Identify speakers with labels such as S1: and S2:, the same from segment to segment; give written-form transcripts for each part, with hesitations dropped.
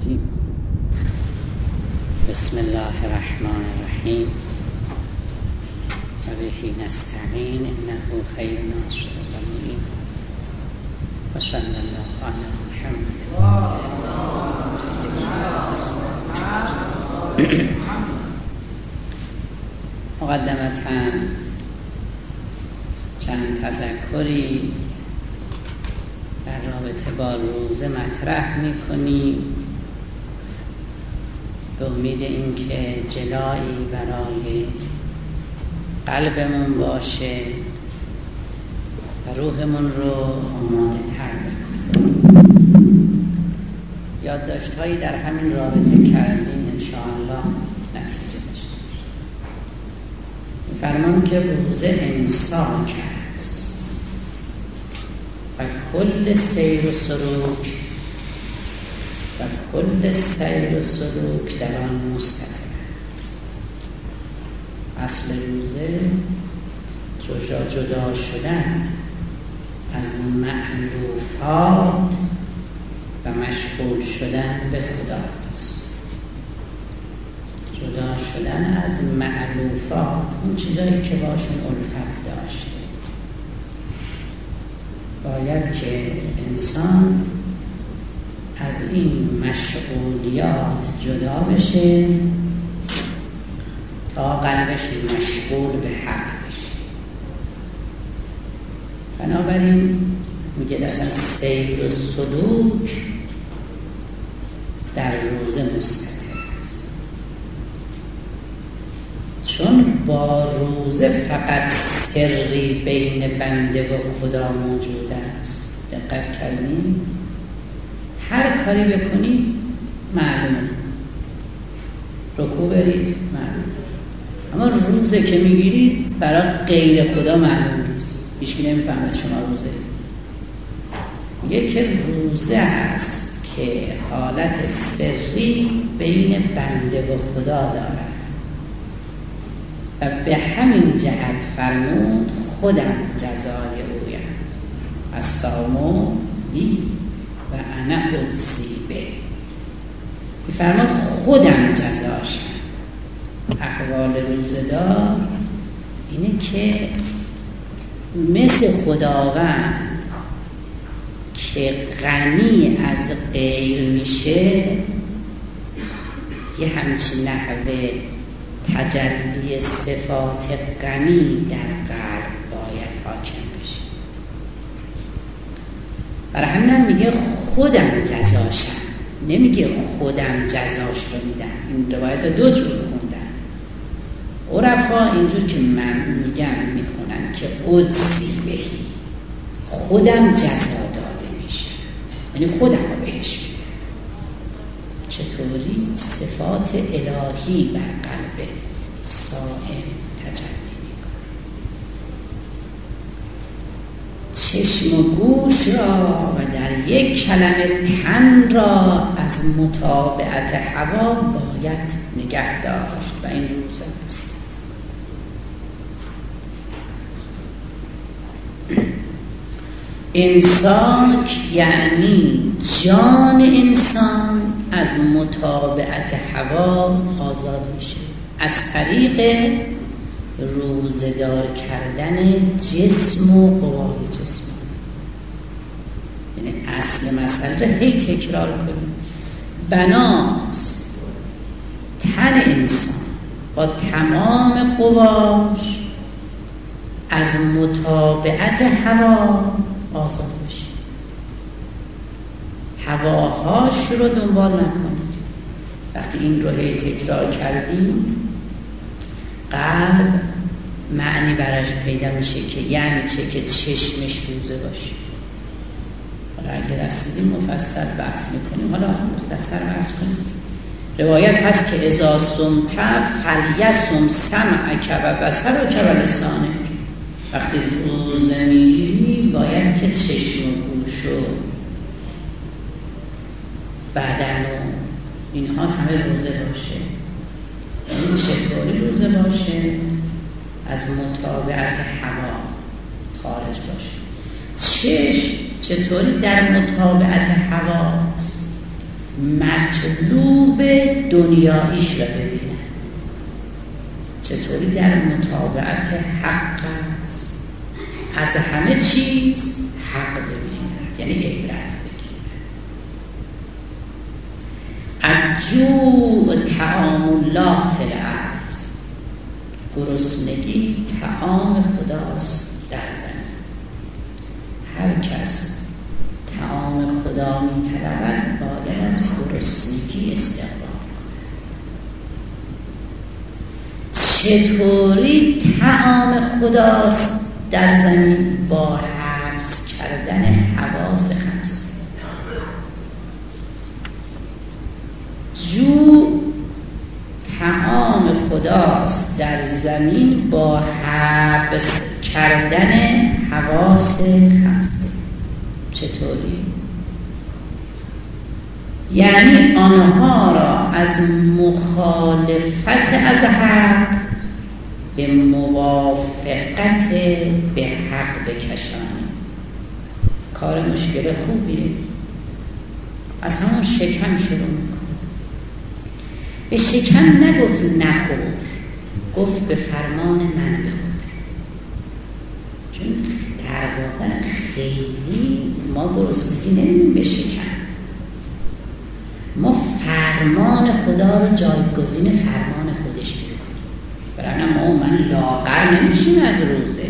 S1: الرجيم. بسم الله الرحمن الرحيم وبه نستعين إنه خير ناصر ومعين وصلى الله على محمد. مقدمتاً چند تذکری در رابطه با روزه مطرح می‌کنیم به امید اینکه جلایی برای قلبمون باشه و روحمون رو آماده تر بکنیم. یادداشت‌هایی در همین رابطه کردیم، انشاءالله نتیجه داشته. می‌فرمان که روزه امساک است و کل سیر و سلوک در آن مستتر است. اصل روزه جدا شدن از مألوفات و مشغول شدن به خداست. جدا شدن از مألوفات، اون چیزایی که باشون الفت داشته. باید که انسان از این مشغولیات جدا بشه تا قلبش مشغول به حق بشه. بنابراین میگه اصلا سیر و سلوک در روزه مستتر است، چون با روزه فقط سری بین بنده و خدا موجود است. دقت کردین؟ هر کاری بکنید معلومه، رکوع برید معلومه، اما روزه که میگیرید برای غیر خدا معلوم نیست. هیچکی نمیفهمه شما روزه. میگه که روزه است که حالت سری بین بنده و خدا دارد و به همین جهت فرمود خودم جزای اویم الصوم لی و انا اجزی به. می‌فرماد خودم جزاشم. احوال روزه‌دار اینه که مثل خداوند که غنی از غیر میشه، یه همچین نحوه تجلی صفات غنی در قلب باید حاکم بشه. برای همین میگه خودم جزاشم، نمیگه خودم جزاش رو میدم. این روایت دو جور خوندن. عرفا اینجور که من میگم میخونن که اجزی بهی، خودم جزا داده میشه، یعنی خودم رو بهش میدم. چطوری؟ صفات الهی بر قلب صائم تجلی میکنه. چشم و گوش را و در یک کلمه تن را از متابعت هوا باید نگه داشت و این روزه است. انسان یعنی جان انسان از متابعت هوا آزاد میشه از طریق روزدار کردن جسم و قوای جسم. یعنی اصل مسئله رو هی تکرار کنیم. بناست تن انسان با تمام قواش از متابعت هوا آزاد بشه. هواهاش رو دنبال نکنید. وقتی این رو هی تکرار کردیم قلب معنی براش پیدا میشه که یعنی چه که چشمش روزه باشه. حالا اگه رسیدیم مفصل بحث میکنیم، حالا مختصر عرض کنیم. روایت هست که اذا صمت فلیصم سمعک و بصرک و لسانک. وقتی روزه میگیری باید که چشم و گوش و بدن و اینها همه روزه باشه. این چطوری روزه باشه؟ از متابعت هوا خارج باشه. چشم چطوری در متابعت هواست؟ مطلوب دنیاییش را ببیند، چطوری در مطابقت حق است، از همه چیز حق ببیند، یعنی عبرت بگیرد. الجوع طعام الله فی الارض، گرسنگی طعام خداست در زمین. هر کس طعام خدا می طلبد باید از گرسنگی استقبال کند. چطوری طعام خداست در زمین؟ با حبس کردن حواس خمس. جو طعام خداست در زمین با حبس کردن حواس خمسه. چطوری؟ یعنی آنها را از مخالفت از حق به موافقت به حق بکشانی. کار مشکل خوبیه. از همون شکم شروع میکنه. به شکم نگفت نخور، گفت به فرمان من بخور. چون در واقع خیلی ما گرسنگی نمیدیم به شکم، ما فرمان خدا رو جایگزین فرمان خودش میکنیم. برای ما من لاغر نمیشیم از روزه،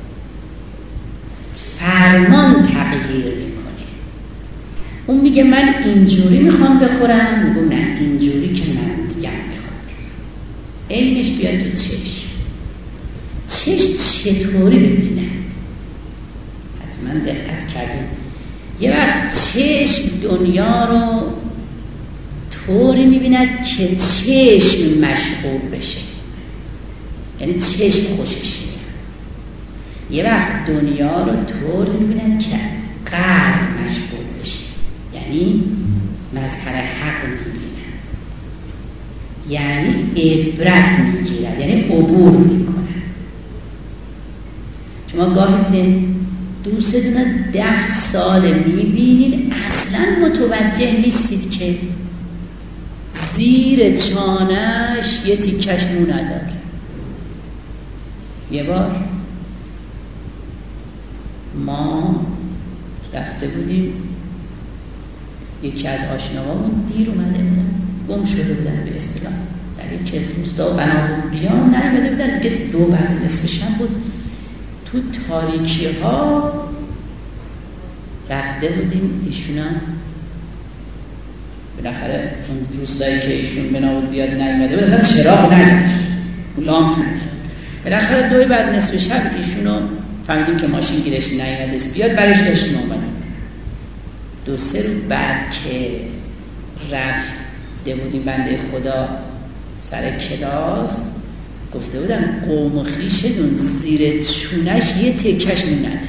S1: فرمان تغییر میکنه. اون میگه من اینجوری میخوام بخورم، میگم نه اینجوری که من میگم بخور. عینش بیاد تو چشم چطوری ببیند. حتما دقت کردیم یه وقت چشم دنیا رو طوری میبیند که چشم مشغول بشه، یعنی چشم خوشش میاد. یه وقت دنیا رو طوری میبیند که قلب مشغول بشه، یعنی مظهر حق میبیند، یعنی عبرت میگیرد، یعنی عبور میکنه. شما گاهی دوستتون رو 10 سال میبینید اصلا متوجه نیستید که زیر چانش یه تیکش مو نداره. یه بار ما رفته بودیم، یکی از آشناهامون دیر اومده بودن، گم شده بودن به اصطلاح، در یکی از روستا بنابود بیان نیامده بودن دیگه. 2 بعد نصف شب بود، تو تاریکی ها رفته بودیم. ایشونا بالاخره اون روستایی که ایشون بنابود بیاد نیامده بود، اصلا چراغ نداشت، لامپ نداشت. بالاخره 2 بعد نصف شب ایشونو فهمیدیم که ماشین گیرش نیامده بیاد، برش داشتیم اومدیم. 2-3 روز بعد که رفته بودیم بنده خدا سر کلاس، گفته بودن قوم و خویشتون زیر چونش یه تکش مو نداره.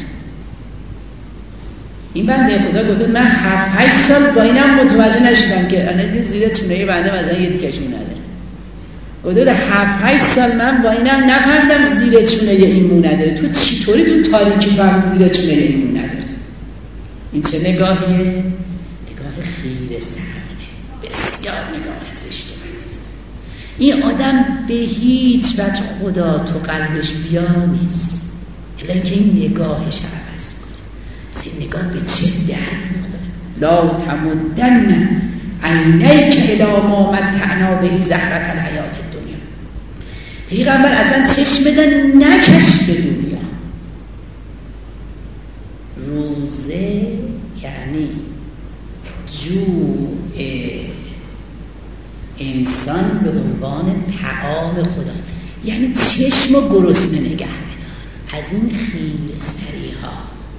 S1: این بنده خدا گفته من 7-8 سال با اینم متوجه نشدم که الان زیر چونه بنده مثلا یه تکش مو نداره. گفته 7-8 سال من با اینم نفهمیدم زیر چونه این مو نداره. تو چطوری تو تاریکی فهمید زیر چونه این مو نداره؟ این چه نگاهیه؟ نگاه خیره سرانه، بسیار نگاه زشته. این آدم به هیچ وجه خدا تو قلبش بیا نیست، الا اینکه این نگاهش عوض کنه. این نگاه به چه درد میخوره؟ لا تمدن عینیک الی ما متعنا به زهرة الحیات الدنیا. پیغمبر اصلا چشم بدن نکش به دنیا. روزه یعنی جوع انسان به عنوان طعام خدا، یعنی چشم و گرسنه نگه بدار. از این خیره سری ها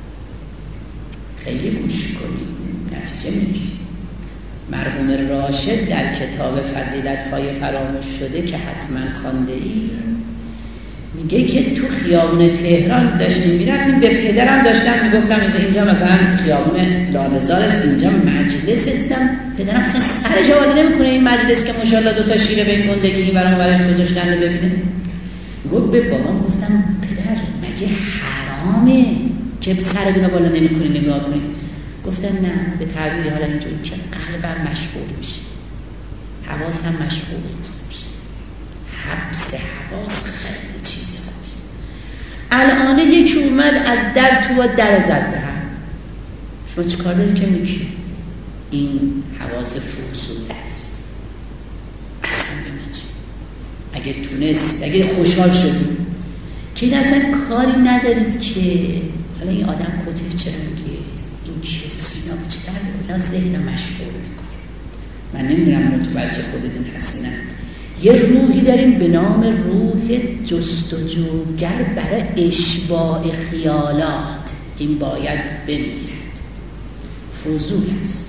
S1: خیلی گوش کنید، نتیجه میگیرید. مرحوم راشد در کتاب فضیلت‌های فراموش شده که حتما خوانده ای، میگه که تو خیابون تهران داشتیم میرفتیم، به پدرم داشتم میگفتم اینجا مثلا خیابون لاله‌زار است، اینجا مجلس دیدم. پدرم اصلا سرش حوالی نمیکنه این مجلس که ماشاءالله 2 تا شیر به گندگی برام برش گذاشتن ببینه. گفت به بابام گفتم پدر مگه حرامه که سرتون بالا نمیکنی نگاه کنید؟ گفتن نه، به تعبیری حالا اینجوری که قلبم مشغول میشه، حواسم مشغول نیست. حبس حواس خیلی چیزه خوبی. الان یکی اومد از در تو در زد به هم، شما چه کار داری که میگی؟ این حواس فوزول است. اصلا بمجی اگه تونست، اگه خوشحال شدید که این اصلا کاری ندارید که حالا این آدم کتک چرا میگه، این کسی اینا چه درد اینا ذهن مشغول میکنه. من نمیدونم متوجه خودتون هستین. یه روحی داریم به نام روح جستجوگر برای اشباع خیالات، این باید بمیرد، فضول است.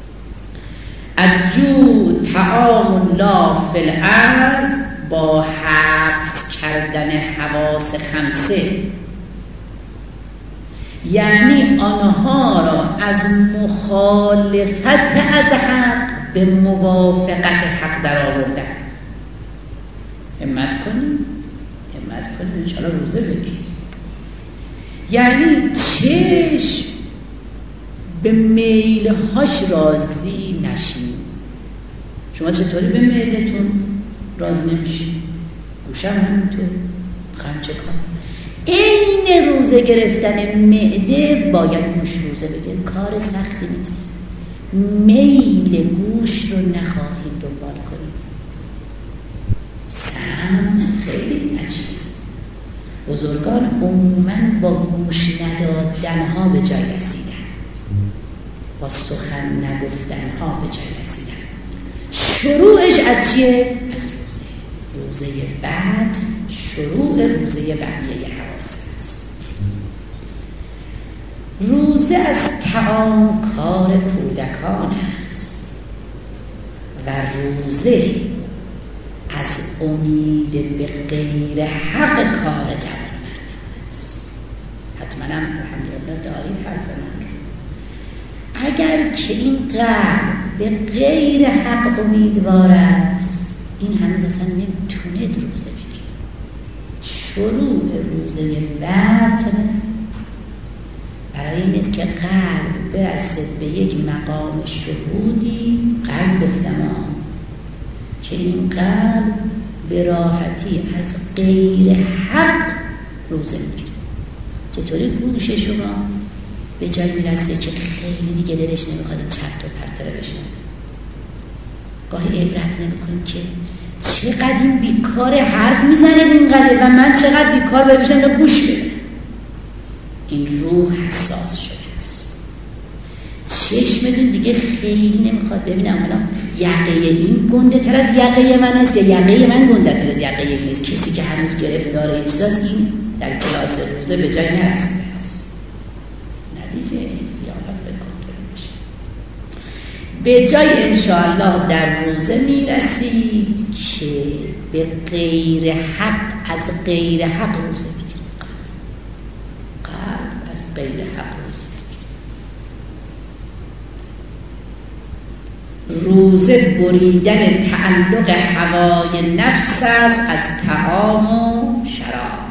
S1: الجو طعام الله فی الارض، با حبس کردن حواس خمسه، یعنی آنها را از مخالفت از حق به موافقت حق در آوردن. همت کنیم انشاءالله روزه بگیم. یعنی چشم به میلهاش راضی نشین. شما چطوری به میلتون راضی نمیشین؟ گوشم همینطور، خواهم چه کار؟ این روزه گرفتن معده باید گوش روزه بگیر، کار سختی نیست. میل گوش رو نخواهید دنبال کنید. سم خیلی عجیبه. بزرگان عموماً با گوش ندادنها به جای رسیدن، با سخن نگفتنها به جای رسیدن. شروعش از چیه؟ از روزه بعد شروع روزه بقیه حواس است. روزه از طعام کار کودکان است و روزه از امید به غیر حق کار جوانان است. حتما هم الحمدلله دارید حرف من. اگر که این قلب به غیر حق امیدوار است، این هنوز اصلا نمیتونه روزه بگیره. شروع روزه بعد برای این است که قلب برسه به یک مقام شهودی. قلب گفتم که این قلب به راحتی از غیر حق روزه میگیره. چطوری گوش شما به جای میرسه که خیلی دیگه دلش نمیخواد چرت و پرت رو بشنوه؟ گاهی عبرت نمیکنید که چقدر این بیکار حرف میزنه اینقدر و من چقدر بیکار بشنم گوش بدم. این روح حساس شده است. چشمتون دیگه خیلی نمیخواد ببینم حالا یقه این گنده تر از یقه من است یا یقه من گنده تر از یقه این است. کسی که هنوز گرفتار احساس این در کلاس روزه به جای نرسیده است. ندیگه احتیاط بکنتر میشه. به جای انشاءالله در روزه میرسید که به غیر حق، از غیر حق روزه بگیرید. قلب از غیر حق روزه بگیرید. روزه بریدن تعلق هوای نفس است از طعام و شراب.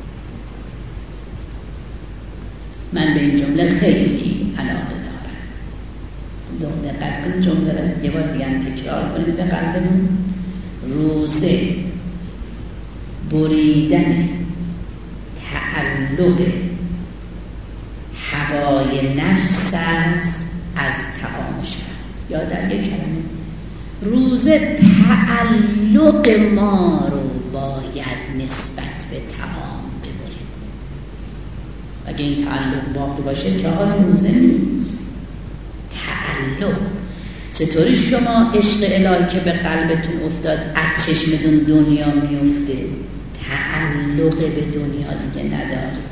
S1: من به این جمله خیلی علاقه دارم. دقت کنید جمله را یه بار دیگه تکرار کنید به قلبتون. روزه بریدن تعلق هوای نفس است از طعام و شراب. یا در یک کلمه روزه تعلق ما رو باید نسبت به طعام ببرید. اگه این تعلق باقی باشه که حال روزه نیست. تعلق چطوری شما عشق الهی که به قلبتون افتاد از چشمتون دنیا میفته؟ تعلق به دنیا دیگه نداره.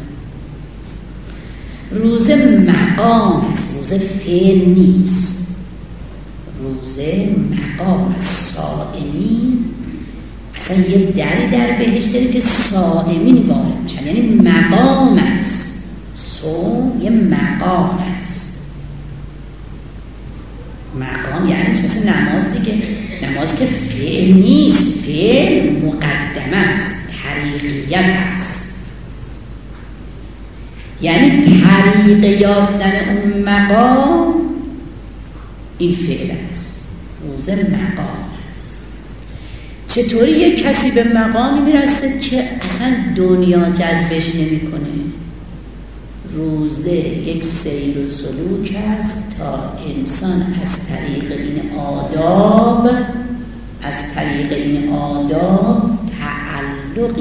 S1: روزه مقام است، روزه فعل نیست. روزه مقام است. صائمین اصلا یه دری در بهشت داریم که صائمین وارد میشن، یعنی مقام است. صوم یه مقام است. مقام یعنی مثل نماز دیگه. نماز که فعل نیست، فعل مقدمه است، طریقیت است. یعنی طریق یافتن اون مقام این فعل است، روزه مقام است. چطوری یک کسی به مقامی میرسه که اصلا دنیا جذبش نمیکنه؟ روزه یک سیر و سلوک است تا انسان از طریق این آداب تعلق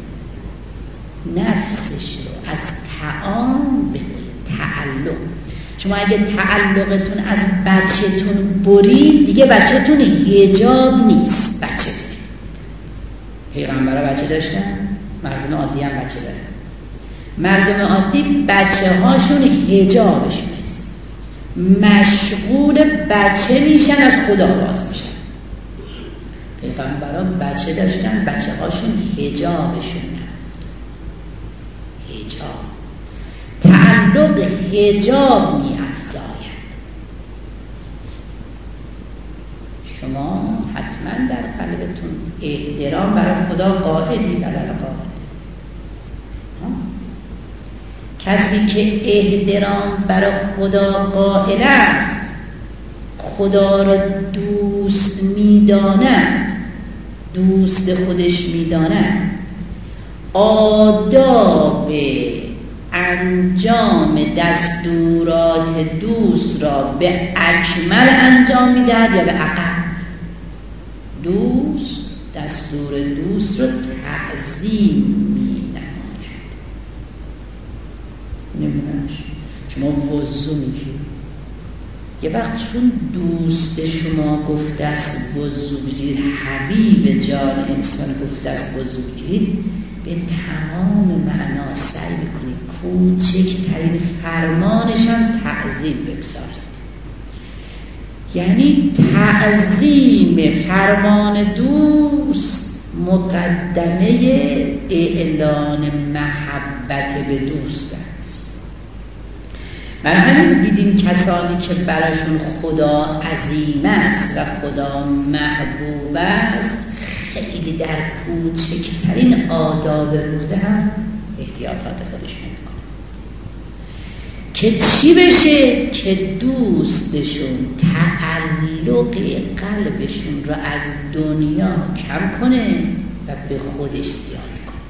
S1: نفسش رو از طعام ببرید. تعلق، شما اگه تعلقتون از بچه‌تون برید دیگه بچه‌تون حجاب نیست. بچه‌تون، پیغمبرها بچه داشتن، مردم عادی هم بچه دارن. مردم عادی بچه هاشون حجابشون است، مشغول بچه میشن، از خدا باز میشن. پیغمبرها بچه داشتن، بچه هاشون حجابشون نبود. حجاب، تعلق حجاب می افزاید. شما حتما در قلبتون احترام برای خدا قائلید. کسی که احترام برای خدا قائل است، خدا را دوست می‌داند، دوست خودش می‌داند، آداب انجام دستورات دوست را به اکمل انجام می‌دهد یا به اقل. دوست دستور دوست را تعظیم نمی‌نماید. شما وضو می‌گیرید، یه وقت چون دوست شما گفته است وضو بگیرید، حبیب جان انسان گفته است وضو بگیرید، به تمام معنا سعی بکنید کوچکترین فرمانش هم تعظیم بگذارید. یعنی تعظیم فرمان دوست مقدمه اعلان محبت به دوست است. برای همین دیدین کسانی که براشون خدا عظیم است و خدا محبوب است، خیلی در کوچکترین آداب روزه هم احتیاطات خودشون میکنن که چی بشه؟ که دوستشون تعلق قلبشون رو از دنیا کم کنه و به خودش زیاد کنه.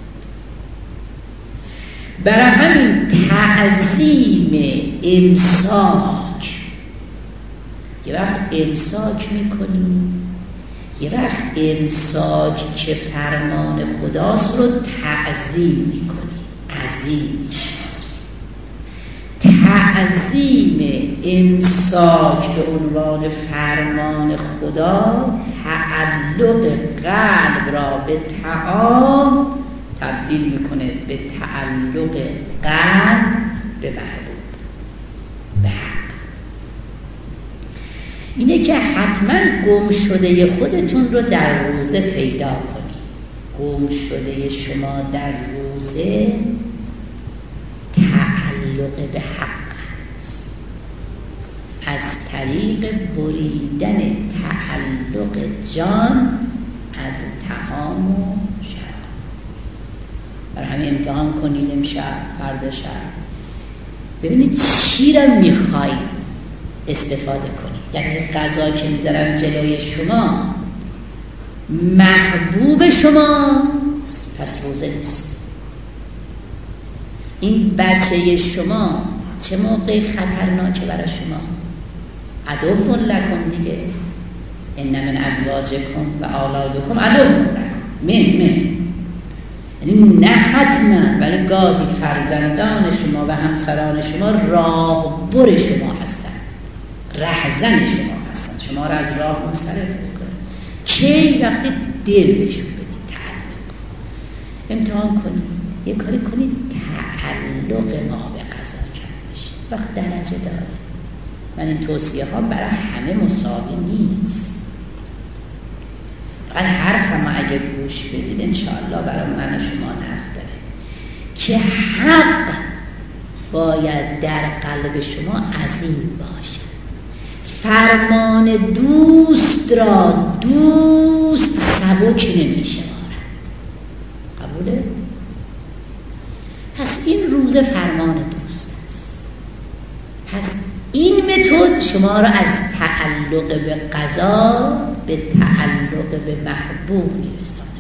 S1: برای همین تعظیم امساک، یه وقت امساک میکنیم، یه وقت امساک که فرمان خداست رو تعظیم میکنیم، عظیم. تعظیم امساک به عنوان فرمان خدا تعلق قلب را به طعام تبدیل میکنه به تعلق قلب به محبوب، به حق. اینه که حتما گم شده خودتون رو در روزه پیدا کنید. گم شده شما در روزه تعلق به حق است، از طریق بریدن تعلق جان از طعام و شراب. برای همین امتحان کنید امشب، فردا شب، ببینید چی رو میخواید استفاده کنید. یعنی غذا که میذارم جلوی شما محبوب شما، پس روزه نیست. این بچه شما چه موقع خطرناکه برای شما؟ عدو لکم دیگه، ان من ازواجکم و اولادکم عدو لکم من یعنی نه حتما، ولی گاهی فرزندان شما و همسران شما راهبر شما هستن، رهزن شما هستن، شما را از راه منصرف میکنن. کی؟ وقتی دل بهشون بدید، تعلق. امتحان کنید، یه کاری کنید تعلق ما به قضا کم بشه. وقت درجه داره. من این توصیه ها برای همه مساوی نیست. فقط حرف ما اگه گوش بدید انشاءالله برای من و شما نفع داره که حق باید در قلب شما عظیم باشه. فرمان دوست را دوست سبک نمی‌شمارد. قبوله؟ پس این روز فرمان دوست شما را از تعلق به قضا به تعلق به محبوب میرساند.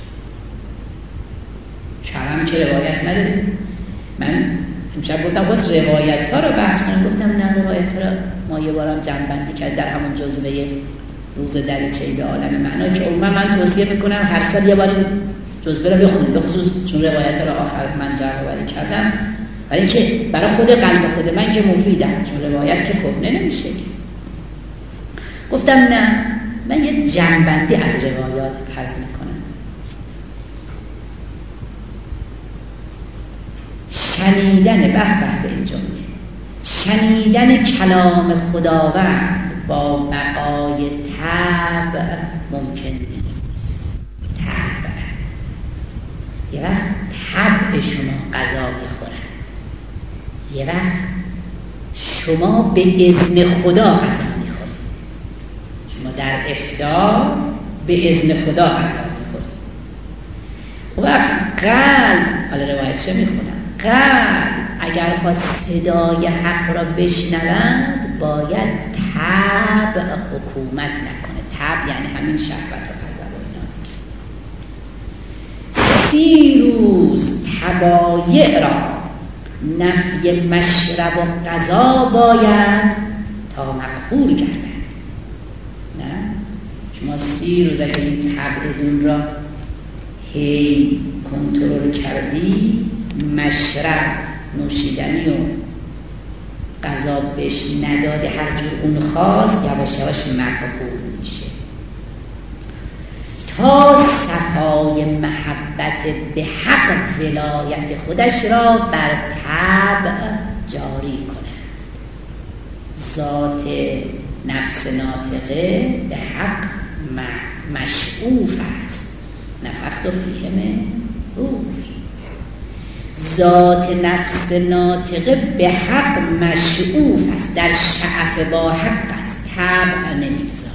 S1: شما چه روایت نداریم؟ من امشب گفتم باز روایت ها رو بحث کنم، گفتم نه روایت ها رو ما یه بارم جمع بندی کرد در همون جزوه روز دریچه‌ای به عالم معنا که عموما من توصیه میکنم هر سال یه بار این جزوه رو بخونید، به خصوص چون روایت ها رو آخر من جمع آوری کردم، برای اینکه برای خود قلب خود من که مفیده، چون روایت که کهنه نمیشه. گفتم نه من یه جمع بندی از روایات عرض میکنم. شنیدن به این جمله، شنیدن کلام خداوند با بقای طبع ممکن نیست. طبع یه وقت طبع شما غذا میخورد، یه وقت شما به اذن خدا غذا میخورید. شما در افطار به اذن خدا غذا میخورید. وقت قلب، حالا روایتش میخونم، قلب اگر خواست صدای حق را بشنوند باید طبع حکومت نکنه. طبع یعنی همین شهوت و غضب و اینا. 30 روز تبایع را نفی مشرب و غذا باید تا مقهور گردد. نه شما 30 روز اگر این طبعتون را هی کنترل کردی، مشرب نوشیدنی و غذا بهش نداده، هر جور اون خواست، یواش یواش مقهور میشه تا صفای محبت به حق ولایت خودش را بر طبع جاری کند. ذات نفس ناطقه به حق مشعوف است. نفخت فیه من روحی. ذات نفس ناطقه به حق مشعوف است، در شعف با حق است، طبع نمیگذارد.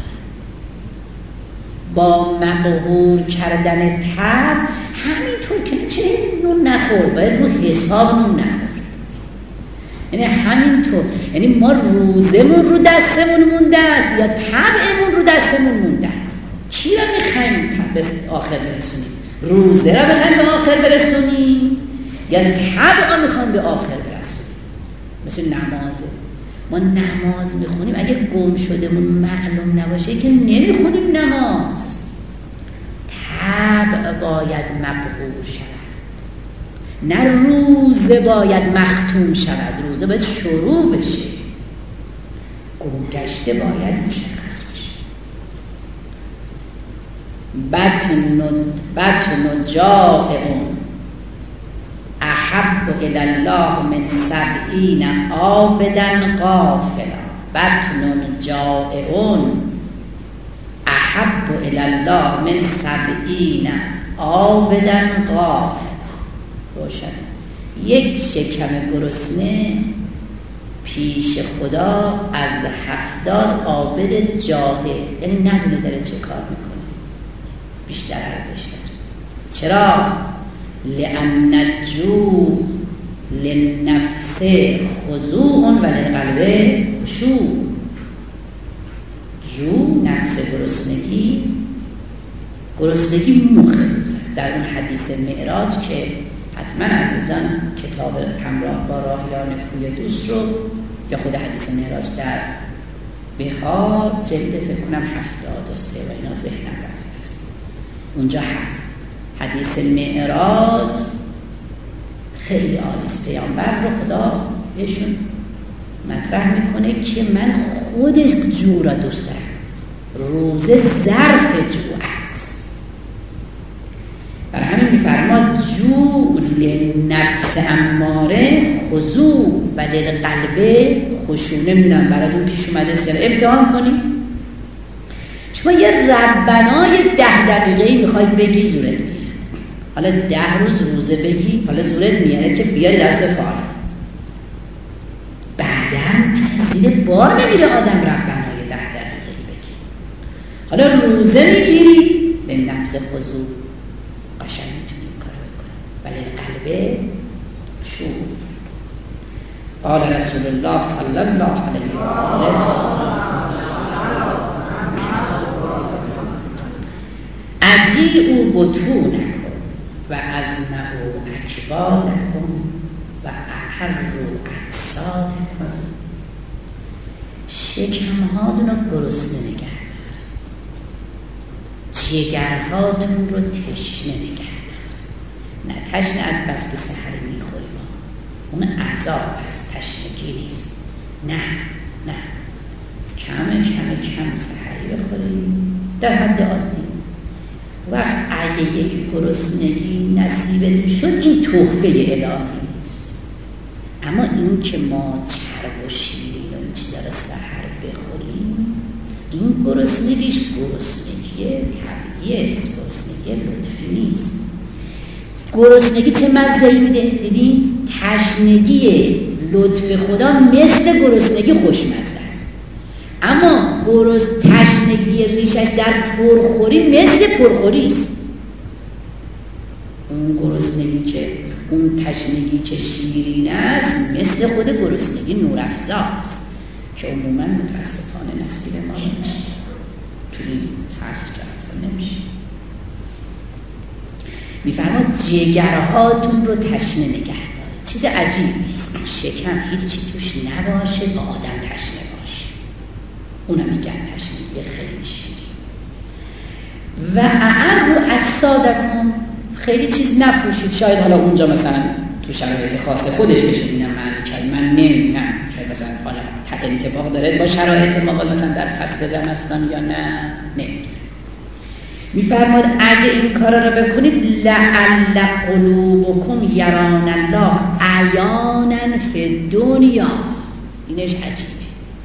S1: با مقهور کردن طبع همینطور که نمیشه نون نخورد، باید رو حساب نون نخورد. یعنی همینطور، یعنی ما روزمون رو دستمون مونده است یا طبعمون رو دستمون مونده است. چی را میخوایم به آخر برسونیم؟ روزه را میخوایم به آخر برسونیم یا طبع را میخوایم به آخر برسونیم؟ مثل نمازه، ما نماز میخونیم اگه گم شدهمون معلوم نباشه که نمیخونیم نماز. طبع باید مقهور شود، نه روزه باید مختوم شود. روزه باید شروع بشه، گمگشته باید مشخص بشه. بطن جائع احب الی الله من 70 عابدا غافلا. بطن جائع احب الی الله من 70 عابدا غافلا. روشن. یک شکم گرسنه پیش خدا از 70 عابد جاهل، یعنی ندونه داره چه کار میکنه، بیشتر ارزش داره. چرا؟ لأن الجوع للنفس خضوع و للقلب خشوع. جوع نفس گرسنگی مخ روز است. در اون حدیث معراج که حتما عزیزان کتاب همراه با راهیان کوی دوست رو یا خود حدیث معراج در بخار جلد فکر کنم 73 و اینا ذهنم رفته است، اونجا هست. حدیث معراج خیلی عالیست. پیامبر رو خدا بهشون مطرح میکنه که من خود جوع را دوست دارم، روزه ظرف جوع است. بر همین میفرماد جوع لنفس اماره خضوع و للقلب خشوع. نمیدونم براتون پیش اومده سر امتحان کنید. شما یه ربنای 10 دقیقه‌ای میخواید بگی زورت میاد، حالا 10 روز روزه بگی، حالا زورت میاره که بیاری دست فارغ. بعدم اصلا زیر بار نمیره آدم ربنای 10 دقیقه‌ای بگی. حالا روزه میگیری لنفس خضوع، قشنگ میتونی این کارو بکنی، ولی قلب شور. قال رسول الله صلی الله علیه و آله اجیعوا بطونکم و ازمعوا اکبادکم و احروا اجسادکم. شکمهاتون رو گرسنه نگه دار، جگرهاتون رو تشنه نگه دار. نه تشنه از بس که سحر میخوریم، اون عذاب است، تشنگی نیست. نه کم سحری بخوریم در حد عادی. وقت اگه یک گرسنگی نصیبتون شد این تحفه الهی نیست. اما این که ما چرب و شیرین و این چیزا رو سحر بخوریم، این گرسنگیش گرسنگی طبیعیه، گرسنگی لطفی نیست. گرسنگی چه مزه‌ای میده؟ دیدین تشنگی لطف خدا مثل گرسنگی خوشمزه است، اما تشنگی ریشش در پرخوری مثل پرخوری است. اون گرسنگی که اون تشنگی که شیرین است مثل خود گرسنگی نورافزا است که عموما متاسفانه نصیب ما نمیشه، توی فصل که اصلا نمیشه. میفرماد جگرهاتون رو تشنه نگه داره. چیز عجیبی است، شکم هیچی توش نباشه با آدم تشنه باشه، اونا میگن تشنگی خیلی شیرین. و اعروا اجسادکم، خیلی چیز نپوشید. شاید حالا اونجا مثلا تو شرایط خاص خودش بشه اینم معنی کرد، من نمیدونم شاید مثلا حالا انطباق داره با شرایط ما مثلا در فصل زمستان یا نه نمیدونم. میفرماد اگه این کارا رو بکنید لعل قلوبکم یران الله عیانا فی دنیا. اینش عجیبه،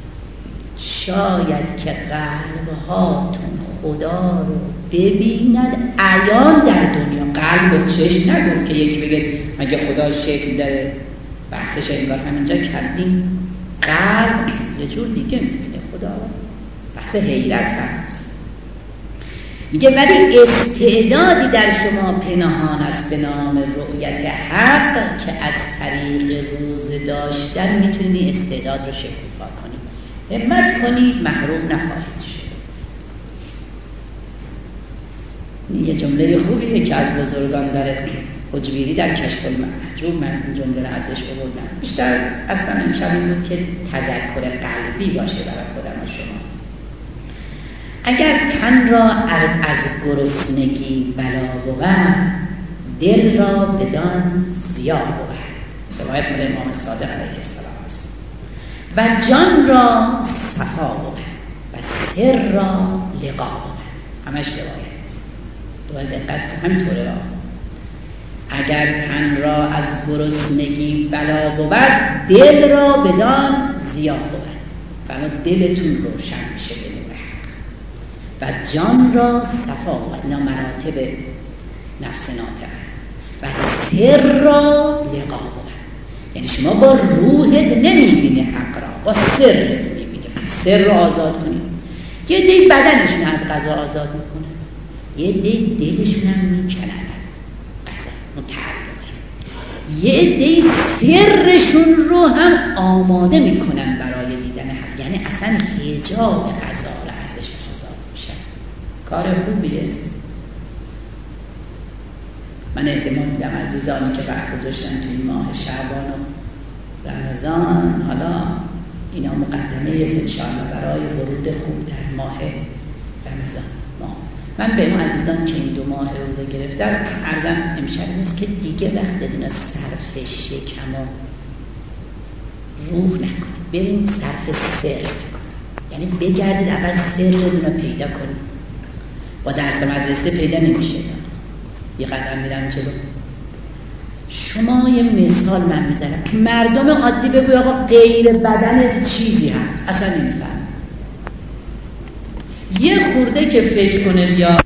S1: شاید که قلب هاتون خدا رو ببیند عیان در دنیا. قلب و چشم نگفت که یک بگه مگه خدا شکل داره، بحثش انگار همینجا کردیم. قلب یه جور دیگه میبینه خدا، بحث حیرت هست. میگه ولی استعدادی در شما پنهان است به نام رؤیت حق که از طریق روز داشتن میتونید این استعداد رو شکوفا کنید. همت کنید محروم نخواهید شد. این یه جمله خوبیه که از بزرگان داره، حجویری در کشف المحجوب. من این جمله رو ازش آوردم. بیشتر اصلا امشب این بود که تذکر قلبی باشه برای خودم و شما. اگر تن را از گرسنگی بلا بود، دل را بدان ضیا بود. روایت از امام صادق علیه السلام است. و جان را صفا بود و سر را لقا بود. همش روایت باید دقت کنم همینطوره. اگر تن را از گرسنگی بلا بود، دل را بدان ضیا بود. فلا دلتون روشن میشه به نور حق. و جان را صفا بود. اینا مراتب نفس ناطق است. و سر را لقا بود. یعنی شما با روحت نمیبینی حق را، با سرت میبینی. سر را آزاد کنید. یه دی بدنشون از قضا آزاد میکنه، یه دی دلشون هم میکنن از قضا، متعلقه. یه دی سرشون رو هم آماده میکنن برای دیدن حق. یعنی اصلا حجاب قضا رو ازش آزاد میشن. کار خوبی است. من احتمال میدم عزیزانی که وقت گذاشتن توی ماه شعبان و رمضان، حالا اینا مقدمه است انشاءالله برای ورود خوب در ماه رمضان. من به اون عزیزان که این 2 ماه روزه گرفتن عرضم امشب نیست که دیگه وقتتون صرف شکم و روح نکنید، برید صرف سر بکنید. یعنی بگردید اول سرتون رو پیدا کنید. با درس مدرسه پیدا نمیشه، یه قدم میرم جلو. شما یه مثال من میزنم که مردم عادی بگوی آقا غیر بدنت چیزی هست، اصلا نمیفهم. یه خورده که فکر کنه یا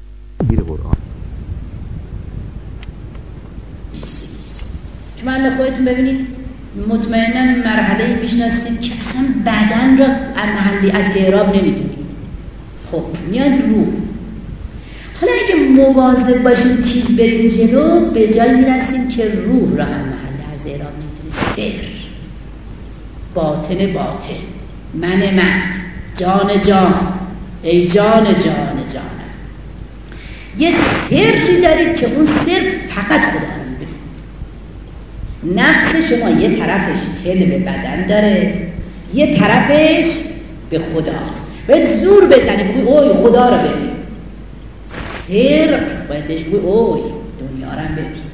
S1: شما الان خودتون ببینید مطمئنا مرحله میشناسید که اصلا بدن را محلی از اعراب نمیدونید. خب میاد روح. حالا اگه مواظب باشید چیز برید جلو، به جایی میرسیم که روح را هم محلی از اعراب نمیدونید. باطن باطن، من جان جان، ای جان جان جانم. یه سری دارید که اون سر فقط خدا رو می‌بینه. نفس شما یه طرفش تل به بدن داره، یه طرفش به خداست. باید زور بزنی بگوی اوی خدا رو ببین. سر باید بهش بگوی اوی دنیا رو ببین.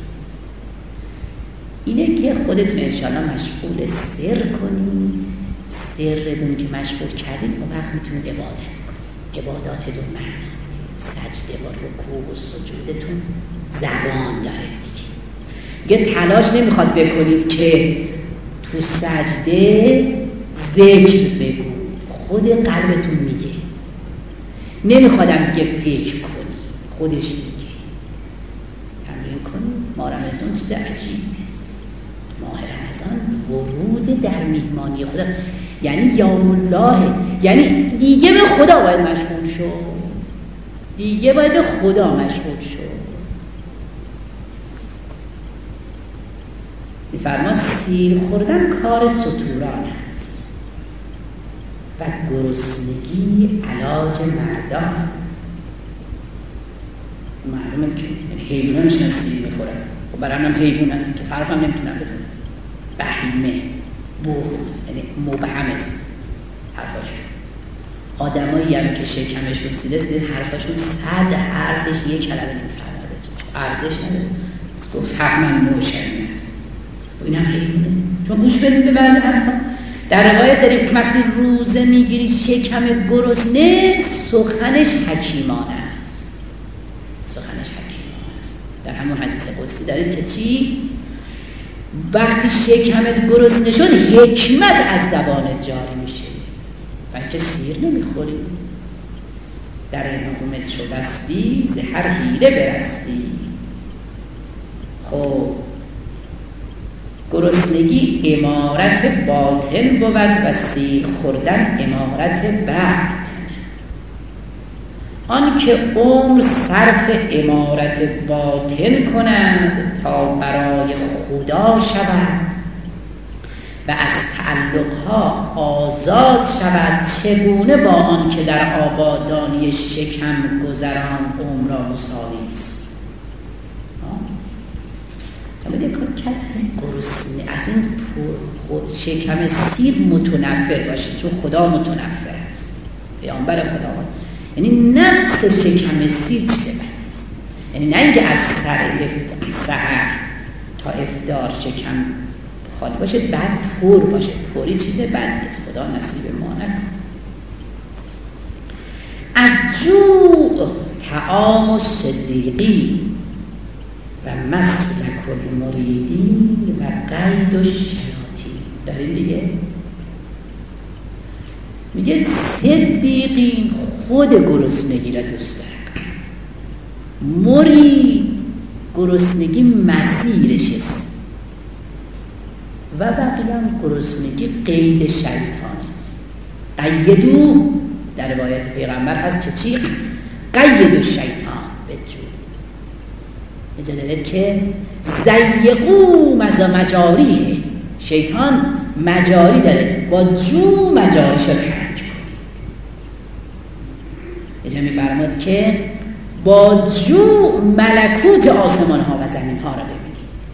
S1: اینه که خودتون انشاءالله مشغول سر کنید. سرتون که مشغول کردید اون وقت میتونید عبادت کنید. عباداتتون معنا، سجده و رکوع و سجودتون زبان داره دیگه. تلاش نمیخواد بکنید که تو سجده ذکر بگو، خود قلبتون میگه. نمیخوادم دیگه فکر کنی، خودش میگه. تمرین کنید. ماه رمضان چیز عجیبه. ماه رمضان ورود در میهمانی خداست. یعنی یوم الله، یعنی دیگه به خدا باید مشغول شو، دیگه باید به خدا مشغول شو. میفرماد سیر خوردن کار ستوران است و گرسنگی علاج مردان. معلومه که حیوان میشنن سیر میخورن، خب برای هم حیوانن که حرف هم نمیتونن بزنن. بهیمه بوز، یعنی مبهم است حرفاشون. آدمایی هم که شکمشون سیده سیده حرفاشون 100 حرفش یک کلمه نمیفهمه، ارزش نداره. گفت فهمن نوشنی است و این هم حیوانه، چون گوش بدید به برد حرفا. در روایت داریم وقتی روزه میگیری شکم گرسنه سخنش حکیمانه است، سخنش حکیمانه است. در همون حدیث قدسی دارید که چی؟ وقتی شکمت گرسنه شد حکمت از زبانت جاری میشه، بلکه سیر نمیخوری. در حکومت شو بستی ز هر حیله برستی. خب گرسنگی امارت باطن بود و سیر خوردن امارت باطن. آن که عمر صرف امارت باطن کند تا برای خدا شود و از تعلقها آزاد شود، چگونه با آن که در آبادانی شکم گذران عمر را مساوی است. حالا کار کرد گرسنه از این شکم سیر متنفر باشه، چون خدا متنفر است، پیامبر خدا. یعنی نفس شکم سیر چه است، یعنی نه اینکه از سحر تا افطار شکم خالی باشه بعد پر باشه. پری چیز بدی است، خدا نصیب ما نکنه. الجوع طعام الصدیقی و مسلک المریدی و قید الشیاطین. دارید دیگه میگه صدیقین خود گرسنگی را دوست دارن، مرید گرسنگی مسیرش است و بقیه هم گرسنگی قید شیطان است. قیدو در روایت پیغمبر هست که چی؟ قید شیطان بجو. اینجا دارید که زیقو مجاریه، شیطان مجاری داره، با جو مجاریش رو تنگ کن. اینجا میفرماد که با جو ملکوت آسمان ها و زمین ها رو ببینید.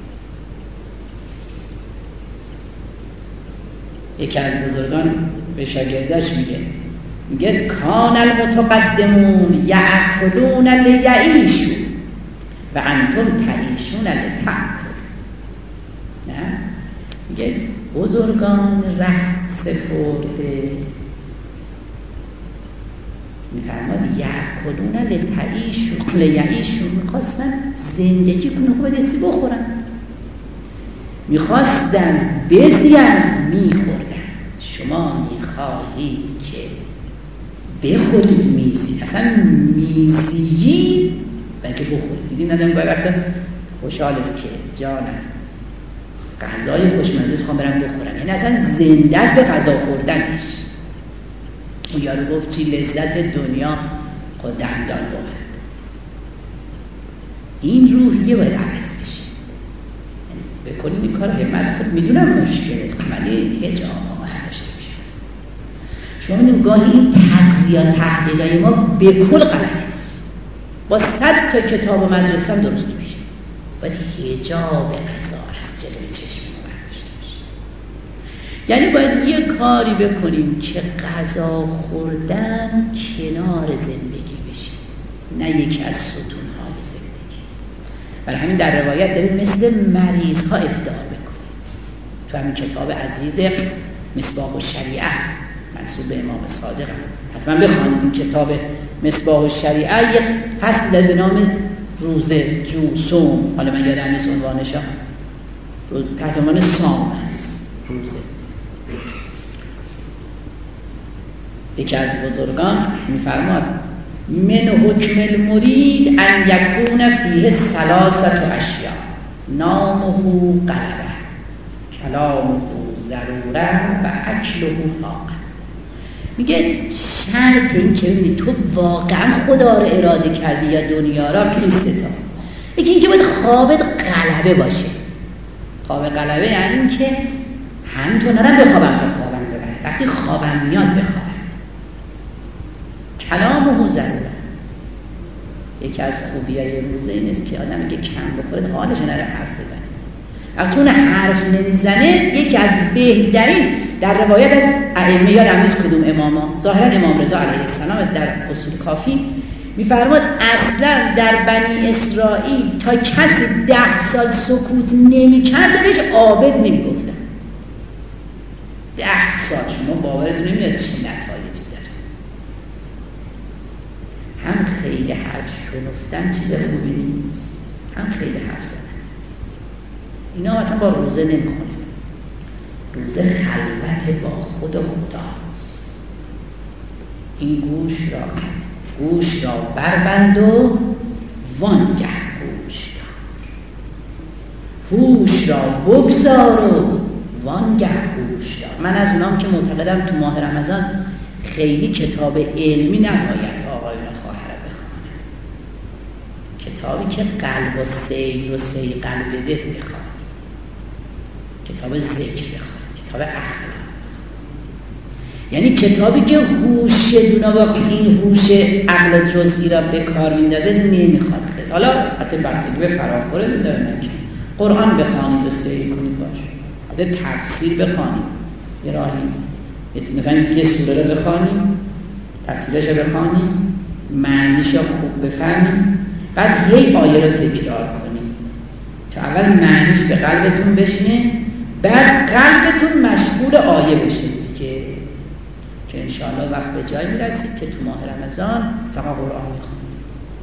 S1: یکی از بزرگان به شاگردش میگه کان المتقدمون یأکلون لیعیشوا و انتم تعیشون لتأکلوا. نه میگه بزرگان ره سپرده میفرماد یأکلون لیعیشوا، میخواستن زندگی کنن، خود چیزی بخورن، میخواستن بزیند میخوردن. شما میخواهید که بخورید میزید، اصلا میزیید بلکه بخورید. دیدین ندارم باید وقتا خوشحال است که جانم غذای خوشمزه خوام برم بخورم، یعنی اصلا زنده است به غذا خوردنش. اون یارو گفت چی لذت دنیا خود دندان بود. این روحیه باید عوض بشه. بکنید این کار همت خود. میدونم مشکله ولی هیچ آقا شما میدونید گاهی این تغذیه تحقیقای ما به کل غلطی است. با 100 تا کتاب مدرسه درست میشه، باید حجاب غذا از جلوی چشم ما برداشته بشه. یعنی باید یه کاری بکنیم که غذا خوردن کنار زندگی بشه، نه یکی از ستونهای زندگی. برای همین در روایت دارید مثل مریض ها افطار بکنید. تو همین کتاب عزیز مصباح الشریعه منسوب به امام صادق حتما بخوانید. این کتاب مصباح الشریعه یک فصل به نام روزه، جوسوم، حالا من یادم نیست عنوانش، تحت عنوان صام هست، روزه. یکی از بزرگان میفرماد من حکم المرید ان یکون فیه 3 اشیاء نامه غلبه کلامه ضروره و اکله طاقه. میگه شرط این که ببینی تو واقعا خدا رو اراده کردی یا دنیا را که نیست تاست. یکی این که باید خوابت غلبه باشه. خواب غلبه یعنی این که همینطور نرم بخوابم تا خوابم ببره، وقتی خوابم میاد بخوابم. کلامه ضروره. یکی از خوبیای روزه این است که آدم که کم بخوره حالش نره حرف بزنه. وقتی اون حرف نمیزنه یکی از بهترین در روایت از ائمه، یادم نیست کدوم اماما، ظاهرا امام رضا علیه السلام در اصول کافی میفرماد اصلا در بنی اسرائیل تا کسی 10 سال سکوت نمی‌کرد بهش عابد نمیگفتن. 10 سال شما باورتون نمیاد چه نتایجی داره. هم خیلی حرف شنفتن چیز خوبی نیست، هم خیلی حرف زدن. اینا مثلا با روزه نمیخونه. روزه خلوت با خود و خداست. این گوش را بربند و وانگه گوش دار، هوش را بگذار و وانگه هوش دار. من از اونام که معتقدم تو ماه رمضان خیلی کتاب علمی نباید آقایون و خواهر بخونن، کتابی که قلب و سیر و سیقل بده بخوان، کتاب ذکر بخوان، کتاب اخلاق، یعنی کتابی که هوش دوناواقع این هوش عقل جزئی را به کار میندازه نمیخواد. حالا حتی بستگی به فراخوره داره، نه قرآن بخوانید و سیر کنید باشه، حتی تفسیر بخوانید، یه راهی مثلا یه سوره رو بخوانید، تفسیرش رو بخوانید، معنیش رو خوب بفهمید، بعد هی آیه رو تکرار کنید تا اول معنیش به قلبتون بشینه، بعد قلبتون مشغول آیه بشه که انشاءالله وقت به جای میرسید که تو ماه رمضان فقط قرآن میخونید.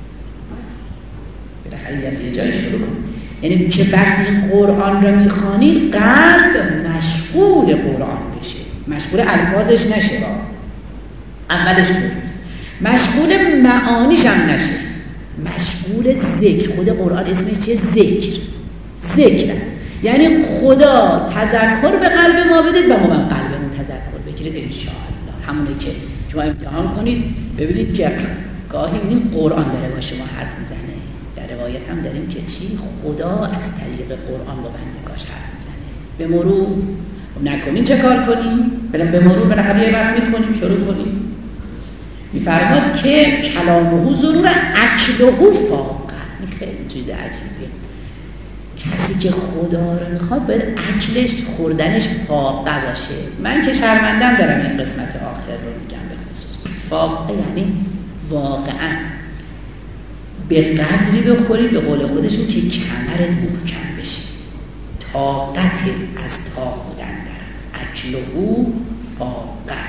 S1: بالاخره یه جای شروع کنید، یعنی که وقتی قرآن رو میخوانید قلب مشغول قرآن بشه، مشغول الفاظش نشه، اولش بود مشغول معانیش هم نشه، مشغول ذکر. خود قرآن اسمش چیه؟ ذکر. یعنی خدا تذکر به قلب ما بدید و ما من قلبمون تذکر بگیرید انشاءالله. همونه که شما امتحان کنید ببینید که گاهی این قرآن داره با شما حرف میزنه. در روایت هم داریم که چی؟ خدا از طریق قرآن با بندگاش حرف میزنه. به مرور نکنین چه کار کنیم؟ به مرور بالاخره یه وقت میکنیم، شروع کنیم. میفرماد که کلامه ضرور اکله فاقه. این خیلی چیز عجیبیه. کسی که خدا رو میخواد باید اکلش، خوردنش فاقه باشه. من که شرمندم دارم این قسمت آخر رو میگم به خصوص. فاقه یعنی واقعا به قدری بخورید به قول خودشون که کمرت محکم بشه، طاقت از تا بودن دارم. اکله فاقه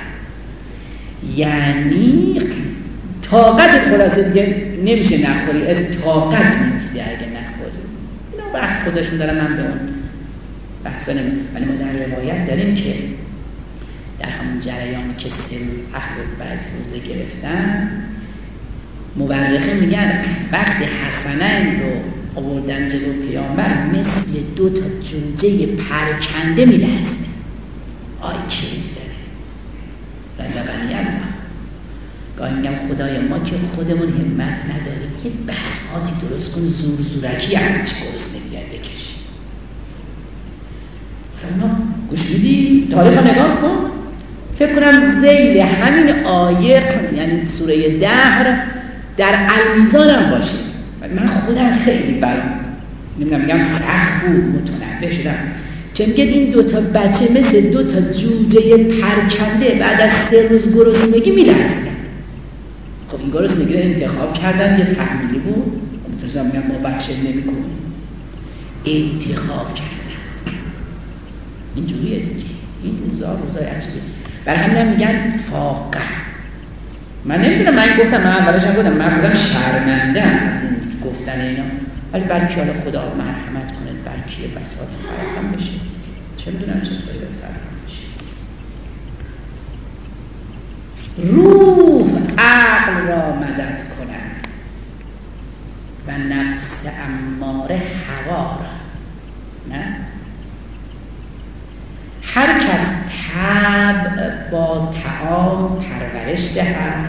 S1: یعنی طاقت خلاصه دیگه نمیشه نخوری، از طاقت میفته اگه نخوری. اینا بحث خودشون دارم، من به اون بحثا نمیم. ولی ما در روایت داریم که در همون جریانی که 3 روز اهل بعد روزه گرفتن، مورخه میگن وقتی حسنین رو آوردن جلو پیامبر مثل 2 تا جوجه پرکنده میلرزه. آی چیز داره رزقنی الله. گاهی میگم خدای ما که خودمون همت نداریم یه بساطی درست کن، زورکی همه چی گرست نمیگن بکش. اونا گوش میدی؟ تاریخ رو نگاه کن. فکر کنم ذیل همین آیه یعنی سوره دهر در المیزان هم باشه. من خودم خیلی برام میگم سخت بود، متنبه شدم چون میگه این دوتا بچه مثل دوتا جوجه پرکنده بعد از 3 روز گرسنگی میلرزیدن. خب این گرسنگی رو انتخاب کردن، یه تحمیلی بود، میتونستم میگم ما بچه نمیکنیم، انتخاب کردن. اینجوریه دیگه، این روزای عجیبه. برای همین میگن فاقه. من نمیدونم، من گفتم، من اولش هم گفتم من خودم شرمنده از این گفتن اینا، ولی بلکه حالا خدا مرحمت کنه، بلکه بساط فرقم بشه، چه میدونم چه باید فرقم بشه. روح عقل را مدد کنن و نفس اماره هوا را. نه هر کس طبع با طعام پرورش دهد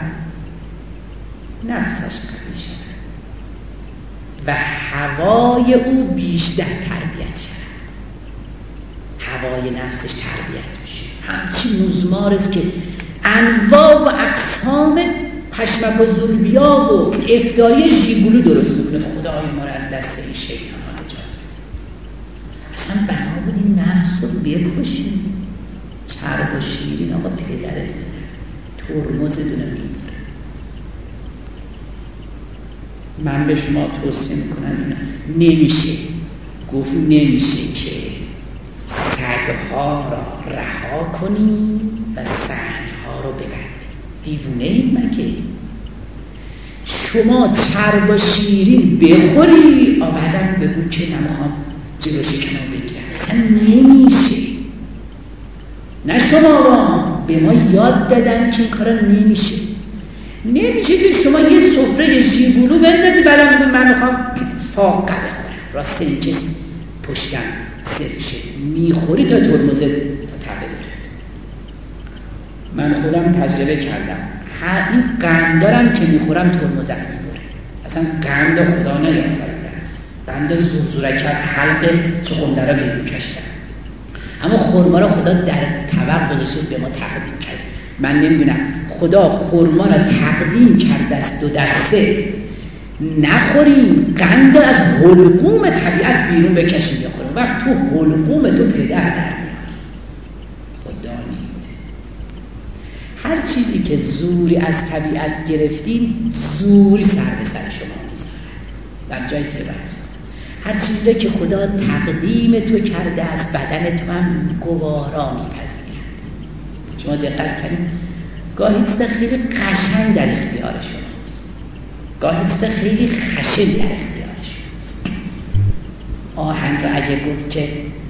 S1: نفسش قوی شد و هوای او بیشتر تربیت شد. هوای نفسش تربیت میشه. همچین مزمار است که انواع و اقسام پشمک و زولبیا و افداری شیگولو درست میکنه. خدای ما را از دست این شیطان ها نجات بده. اصلا بنا بود این نفس رو بکشیم. چرب و شیرین آقا پدرت بده، ترمز دونه میبره. من به شما توصیه میکنم نمیشه، گفت نمیشه که سگها را رها کنی و سنگها رو ببندی. دیوونه این مگه؟ شما چرب و شیرین بخوری بعدم بگو که نمیخوام جلو شکمو بگیرم. اصلا نمیشه. نه شما به ما یاد دادن که این کارا نمیشه. نمیشه که شما یه سفره ژیگولو بندازی بعدم بگو من میخوام فاقه بخورم. راست این که پشتم سرشه میخوری تا ترمزه تا تبه بره. من خودم تجربه کردم. این قندارم که میخورم ترمزم میبره. اصلا قند خدا نیافریده است. قند زورزورک از حلق سخنده را بیرون کشیدن. اما خرما را خدا در طبق گذاشته به ما تقدیم کرد. من نمیدونم خدا خرما را تقدیم کرده است 2 دسته نخوریم، قند از حلقوم طبیعت بیرون بکشیم بخوریم. وقت تو حلقوم تو پدر در میاد. خدا نید. هر چیزی که زوری از طبیعت گرفتین زوری سر به سر شما میذاره. در جایی که بحث هر چیزی که خدا تقدیم تو کرده از بدن تو هم گوارا میپذیره. شما دقت کنید گاهی چیز خیلی قشنگ در اختیار شماست، گاهی چیز خیلی خشن در اختیار شماست. آهن را اگه گفت که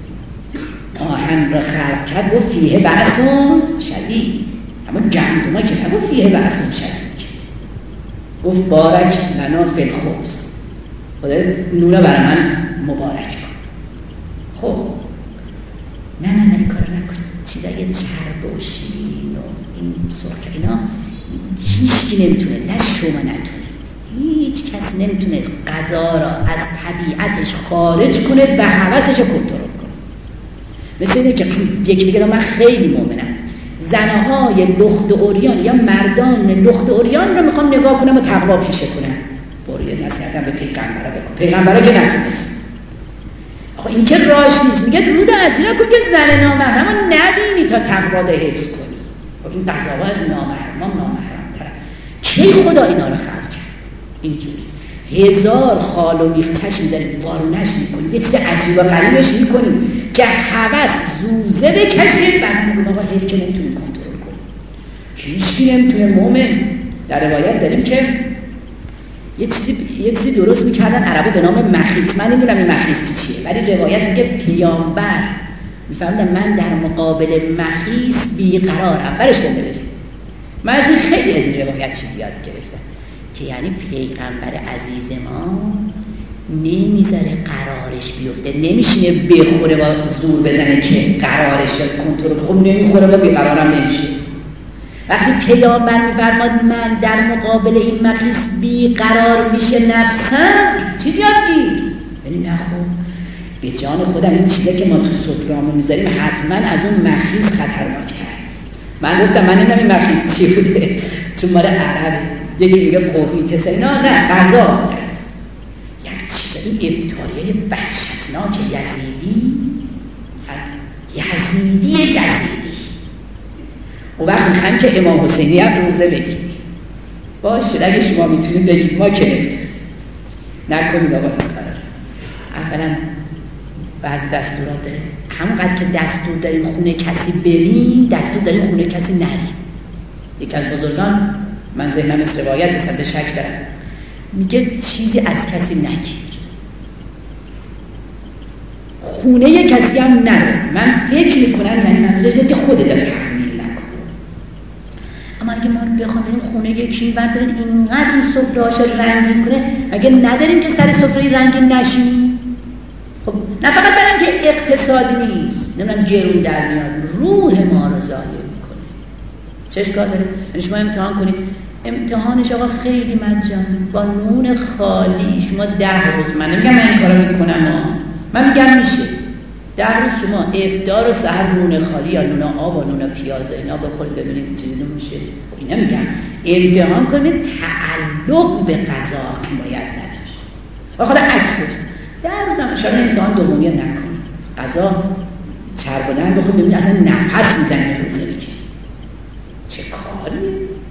S1: آهن را خلق کرد و فیه بأسون شدید، اما گندم ها که نگفت فیه بأسون شدید، گفت بارک لنا فی الخبز، خدا نونه برای من مبارک کن. خب نه این کار نکن. چیزای چرب و شیرین و این سرخ اینا هیچکی نمیتونه، نه شما نتونه، هیچ کس نمیتونه غذا را از طبیعتش خارج کنه و هوسش رو کنترل کنه. مثل اینه که یکی بگه من خیلی مؤمنم زنهای لخت اوریان یا مردان لخت اوریان رو میخوام نگاه کنم و تقوا پیشه کنم. برو یه نصیحتم به پیغمبرا بکن. پیغمبرا که نتونست. آخه این که راش نیست. میگه درود عزیزا کن که زن نامحرم رو نبینی تا تقوا ده حفظ کنی. خب این قضاها از نامحرم تر. کی خدا اینا رو خلق کرد؟ اینجوری 1000 خال و میخ چشم می‌ذارید وارونش میکنید، یه چیز عجیب و غریبش میکنید که هوس زوزه بکشید، بعد میگم آقا حیف که نمیتونید کنترل کنید. هیچکی نمیتونه. مومن در روایت داریم که یه چیزی درست میکردن عربا به نام مخیص. من نمیدونم این مخیص چیه، ولی روایت میگه پیامبر میفهمیدم من در مقابل مخیص بیقرارم. برش نمیدونم. من از این خیلی از این روایت چیزی یاد گرفتم که یعنی پیغمبر عزیز ما نمیذاره قرارش بیفته، نمیشینه بخوره با زور بزنه که قرارش رو کنترل. خب نمیخوره با بیقرارم نمیشه. وقتی پیامبر میفرماد من در مقابل این مخیص بیقرار میشه نفسم، چیزی یاد گیر. یعنی نه خب به جان خودم این چیزی که ما تو سفره‌مون میذاریم حتما از اون مخیص خطرناک‌تر است. من گفتم من نمیدونم این مخیز چی بوده، چون مال عربه، یکی میگه پوفیتس اینا، نه غذا یک چیزی افتاریه وحشتناک یزیدی و وقت میخوایم که امام حسینی هم روزه بگیم باشه، اگه شما میتونید بگید، ما که نمیتونید نکنید آقا این کار. اولا بعض دستورات داریم، همونقدر که دستور داریم خونه کسی بریم، دستور داریم خونه کسی نریم. یکی از بزرگان، من ذهنم از روایت بکنده شک دارم، میگه چیزی از کسی نگیر، خونه کسی هم نره. من فکر میکنم یعنی منظورش که خودت داری تحمیل نکن. اما اگه ما بخوام بریم خونه یکی بردارید اینقدر این سفره هاش رنگین کنه، اگه نداریم که سر سفره رنگین نشیم، خب نه فقط برای اینکه اقتصادی نیست، نمیدونم گرون در میاد، روح ما رو ضایع میکنه. چه اشکال داره؟ یعنی شما امتحان کنید، امتحانش آقا خیلی مجانی، با نون خالی شما 10 روز، من نمیگم من این کارو میکنم، من میگم میشه 10 روز شما افطار و سحر نون خالی یا نون آب و نون پیاز اینا بخورید ببینید چیزی نمیشه. اینا میگم امتحان کنید تعلق به غذا باید نداشت. و حالا عکس 10 روز هم شما امتحان دومی نکنید، غذا چربیدن بخورید ببینید اصلا نفس میزنه روزه میگه چه کاری.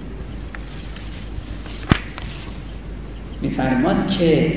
S1: میفرماد که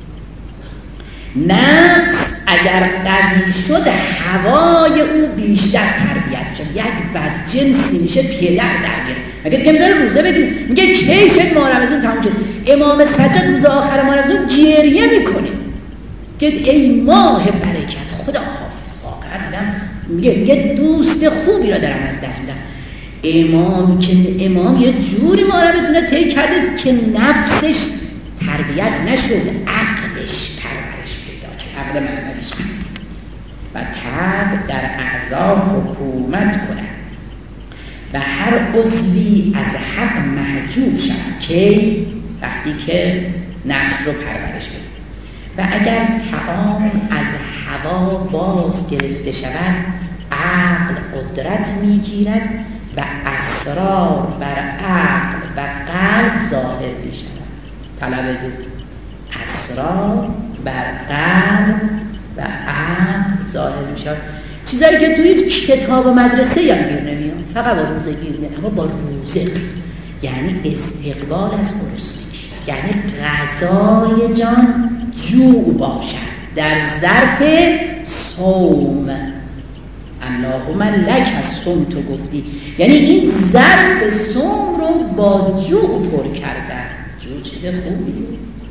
S1: نفس اگر قوی شد هوای او بیشتر تربیت شد، یک بدجنسی میشه پدر درگیر. اگر دیگه میذاره روزه بگیم میگه کی شد ماه رمضان تموم شد، امام سجاد روز آخر ماه رمضان گریه میکنه که ای ماه برکت خدا حافظ. واقعا میگه دوست خوبی را دارم از دست میدم. امام یه جوری ماه رمضان طی کرده که نفسش تربیت نشد، عقلش پرورش پیدا کرد، عقل معنویش و طبع در اعضا حکومت کند و هر عضوی از حق محجوب شود که وقتی که نفس رو پرورش بده. و اگر طعام از هوا باز گرفته شود عقل قدرت میگیرد و اسرار بر عقل و قلب ظاهر میشود. طلب دو، اسرار بر قلب و عقل ظاهر میشود. چیزایی که توی هیچ کتاب و مدرسه هم گیر نمیاد، فقط با روزه گیر میاد، اما با روزه یعنی استقبال از گرسنگی، یعنی غذای جان جوع باشد در ظرف صوم. اللهم لک الصوم تو گفتی، یعنی این ظرف صوم رو با جوع پر کردن. جوع چیز خوبیه،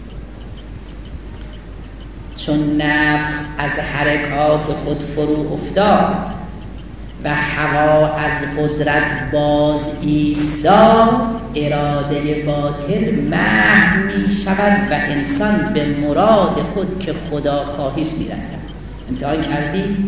S1: چون نفس از حرکات خود فرو افتاد و هوا از قدرت باز ایستاد، اراده باطل محو می شود و انسان به مراد خود که خدا خواهیست می رسد. امتحان کردی؟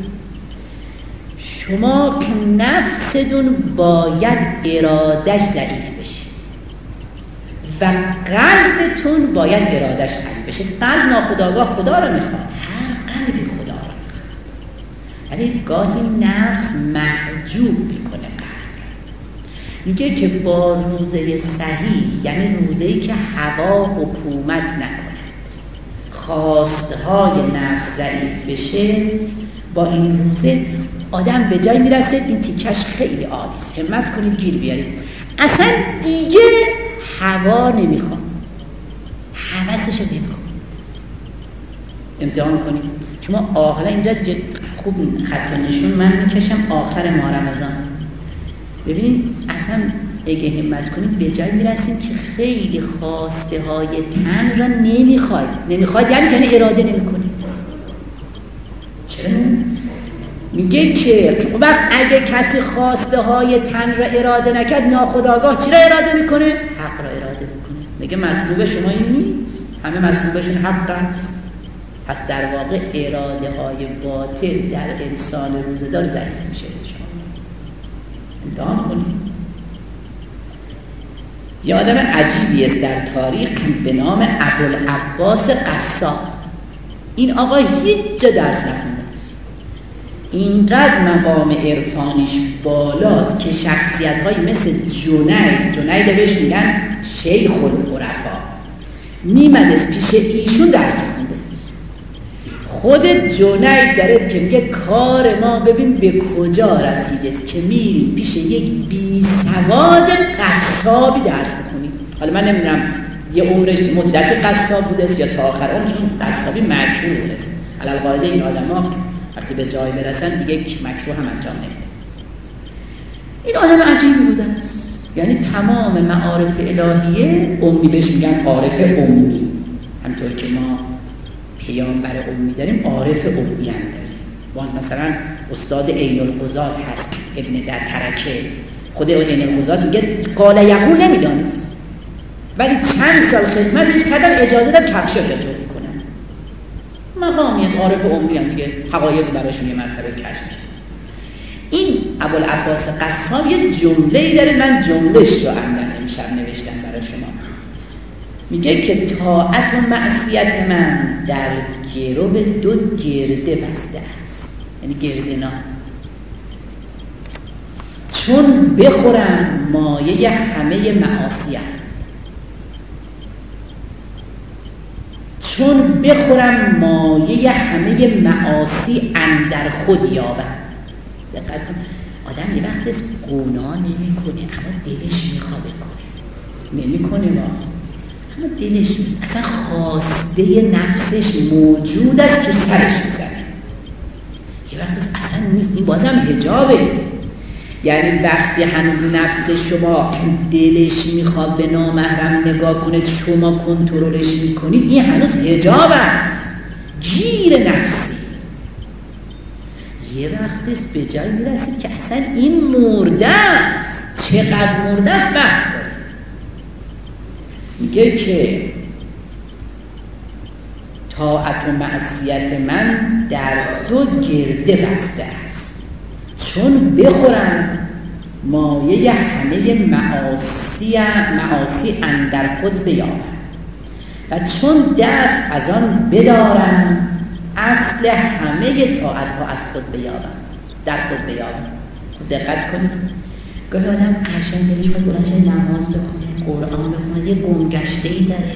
S1: شما که نفستون باید ارادش ضعیف بشه و قلبتون باید ارادش قوی بشه. قلب ناخودآگاه خدا رو میخواد، هر قلبی خدا رو میخواد، یعنی گاهی نفس محجوب میکنه قلب. میگه که با روزه صحیح، یعنی روزه‌ای که هوا حکومت نکنه، خواستهای نفس ضعیف بشه، با این روزه آدم به جای میرسه این تیکش خیلی عالیست، همت کنید گیر بیارید، اصلا دیگه هوا نمیخواد، هوسشو نمیخواد. امتحان کنید شما. آخر اینجا خوب خط نشون من میکشم آخر ماه رمضان. ببینید اصلا اگه همت کنید به جای میرسیم که خیلی خواسته های تن را نمیخواید یعنی اراده نمیکنید. چرا؟ میگه که وقت اگه کسی خواسته های تن را اراده نکرد، ناخودآگاه چی را اراده میکنه؟ حق را اراده میکنه. میگه مطلوب شما این نیست، همه مطلوبشون حق است. پس در واقع اراده های باطل در انسان روزه‌دار ضعیف میشه. شما امتحان کنید. یه آدم عجیبیه در تاریخ به نام ابوالعباس قصاب. این آقا هیچ جا درس نخونده، اینقدر مقام عرفانیش بالاست که شخصیت‌هایی مثل جنید بهش میگن شیخ العرفا، میمدست پیش ایشون درس می‌خونده. خود جنید داره که میگه کار ما ببین به کجا رسیده که میریم پیش یک بیسواد قصابی درس می‌خونیم. حالا من نمیدونم یه عمرش مدت قصاب بوده یا تا آخر عمرش قصابی مکروه است. علالقاعده این آدم‌ها وقتی به جای برسن دیگه مکروه هم انجام نمیده. این آدم عجیبی بوده است، یعنی تمام معارف الهیه امی بهش میگن عارف امی، همطور که ما پیامبر امی داریم عارف امی هم داریم. باز مثلا استاد عین القضات هست ابن در ترکه، خود عین القضات میگه قال یقول نمیدانست، ولی چند سال خدمتش کردن اجازه داد کفشش رو کنن. مقامی از عارف امی هم دیگه حقایق براشون یه مرتبه کشف میشه. این ابوالعباس قصاب یه جمله‌ای داره، من جمله‌اش رو عمدن امشب نوشتم برای شما. میگه که طاعت و معصیت من در گرو دو گرده بسته است، یعنی گردنا، چون بخورم مایه همه معاصی‌ام، چون بخورم مایه همه معاصی اندر خود یابم. دقیقاً آدم یه وقت از گناه نمی کنه اما دلش میخواد بکنه، نمی کنه اما دلش اصلا خواسته نفسش موجود است، تو سرش میزنه. یه وقت اصلا نیست، این بازم حجابه. یعنی وقتی هنوز نفس شما دلش میخواد به نامحرم نگاه کنه، شما کنترلش میکنید، این هنوز حجاب است، گیر نفسی. یه وقت است به جایی میرسید که اصلا این مرده است، چقدر مرده است بحث داره. میگه که طاعت و معصیت من در دو گرده بسته است، چون بخورم مایه همه معاصی اندر خود بیابم و چون دست از آن بدارم اصل همه طاعت ها از خود بیابم، در خود بیابم. دقت کنید، گاهی آدم قشنگ دلش باید بلند شه نماز بخونه، قرآن بخونه، یه گمگشته‌ای داره،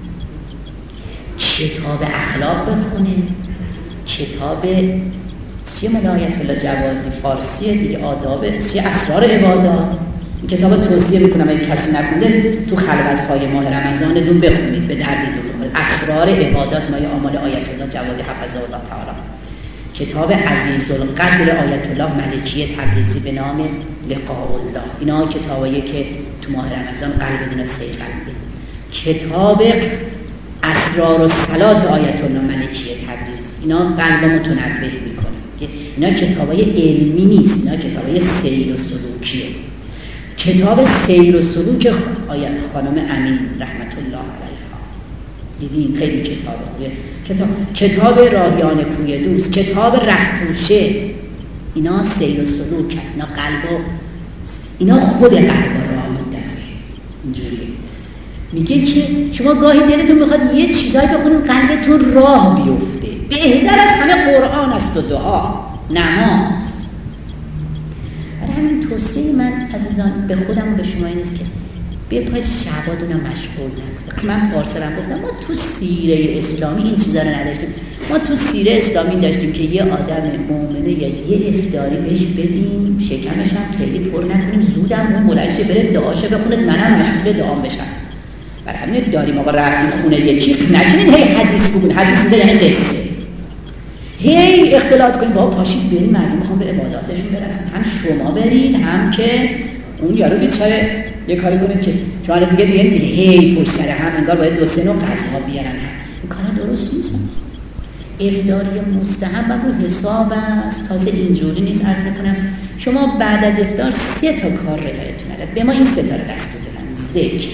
S1: کتاب اخلاق بخونه، کتاب چیه مال آیت الله جوادی فارسیه دیگه، آداب چیه اسرار عبادات، این کتاب توصیه میکنم اگه کسی نخونده تو خلوت‌های ماه رمضان دون بخونید، به دردتون بخوره. اسرار عبادات مال آمال آیت الله جوادی حفظه الله تعالی. کتاب عزیز القدر آیت الله ملکی تبریزی به نام لقاء الله، اینا کتابایی که تو ماه رمضان قلب اینا سیغل میده. کتاب اسرار و صلات آیت الله ملکی تبریزی، اینا قلب متنبه میکنه. اینا کتابای علمی نیست، اینا کتابای سیر و سلوکیه. کتاب سیر و سلوک آیت خانم امین رحمت الله علیها، دیدین خیلی کتاب خوبه. کتاب راهیان کوی دوست، کتاب رهتوشه، اینا سیر و سلوک هست، اینا قلب و اینا خود قلب را میدست. اینجوریه میگه که شما گاهی دلتون میخواد یه چیزایی بخونید قلبتون راه بیفته، بهتر از همه قرآن است و دعا، نماز. برای همین توصیه من عزیزان به خودم و به شما این است که بپاید شعباتون رو مشغول نکنید. من پارسالم گفتم ما تو سیره اسلامی این چیزا رو نداشتیم. ما تو سیره اسلامی داشتیم که یه آدم مؤمنه یه افطاری بهش بدیم، شکمش هم خیلی پر نکنیم، زودم اون بلند شه بره دعاشو بخونه، منم مشغول دعام بشم. برای همین داریم آقا رفتیم خونه یکی نشینین هی حدیث بگون، حدیث اینجا یعنی قصه، هی اختلاط کنید بابا پاشید بریم مردم میخوام به عباداتشون برسن، هم شما برید هم که اون یارو بیچاره یه کاری کنید که شما دیگه هی پشت سر هم انگار باید دو سه نوع غذا بیارن. این کارا درست نیست. افطاری مستحب رو حساب است، تازه اینجوری نیست. عرض میکنم شما بعد از افطار 3 تا کار رعایت ندید. به ما این 3 تا رو دست بدن: ذکر،